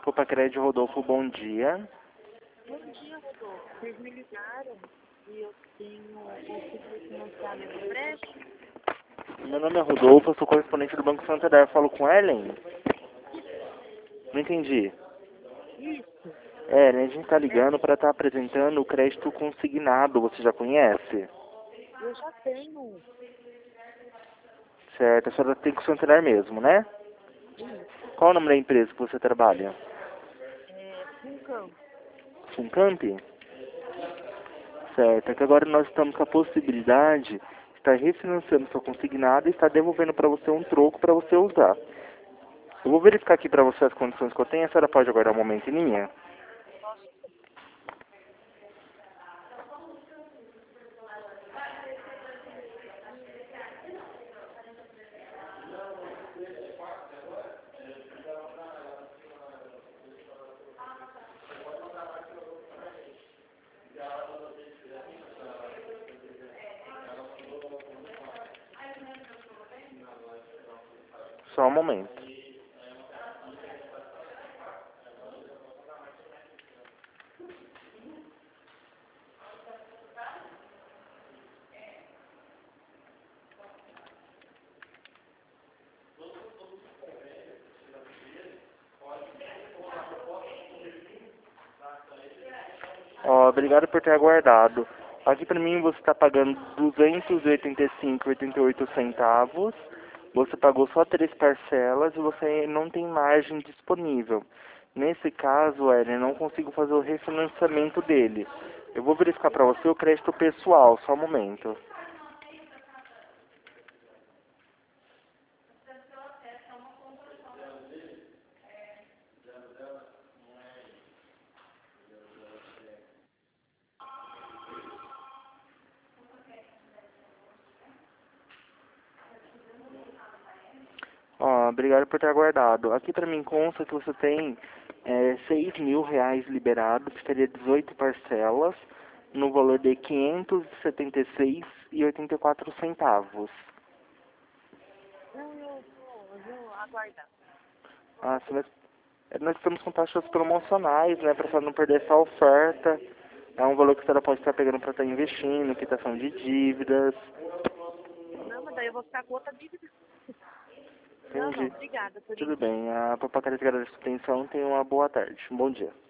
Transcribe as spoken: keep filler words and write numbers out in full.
Popacred Rodolfo, bom dia. Bom dia, Rodolfo. Vocês me ligaram e eu tenho conseguido financiar meu empréstimo. Meu nome é Rodolfo, eu sou correspondente do Banco Santander. Falo com Ellen? Não entendi. Isso. É, né, a gente tá ligando para estar apresentando o crédito consignado. Você já conhece? Eu já tenho. Certo, a senhora tem com o Santander mesmo, né? Isso. Qual o nome da empresa que você trabalha? É, Funcam. Funcamp? Certo, é que agora nós estamos com a possibilidade de estar refinanciando sua consignada e estar devolvendo para você um troco para você usar. Eu vou verificar aqui para você as condições que eu tenho. A senhora pode aguardar um momento em linha? Só um momento. Ó, obrigado por ter aguardado. Aqui para mim você está pagando duzentos e oitenta e cinco reais e oitenta e oito centavos. Você pagou só três parcelas e você não tem margem disponível. Nesse caso, Ellen, eu não consigo fazer o refinanciamento dele. Eu vou verificar para você o crédito pessoal, só um momento. Ó, obrigado por ter aguardado. Aqui para mim consta que você tem é, seis mil reais liberados, que seria dezoito parcelas, no valor de quinhentos e setenta e seis reais e oitenta e quatro centavos. Não, eu vou, eu vou aguardar. Ah, sim, nós, é, nós estamos com taxas promocionais, né, para não perder essa oferta. É um valor que a senhora pode estar pegando para estar investindo, quitação de dívidas. Não, mas daí eu vou ficar com outra dívida. Não, não, Entendi. obrigada por Tudo enquanto. bem. A Papacareta agradece a sua atenção. Tenha uma boa tarde. Um bom dia.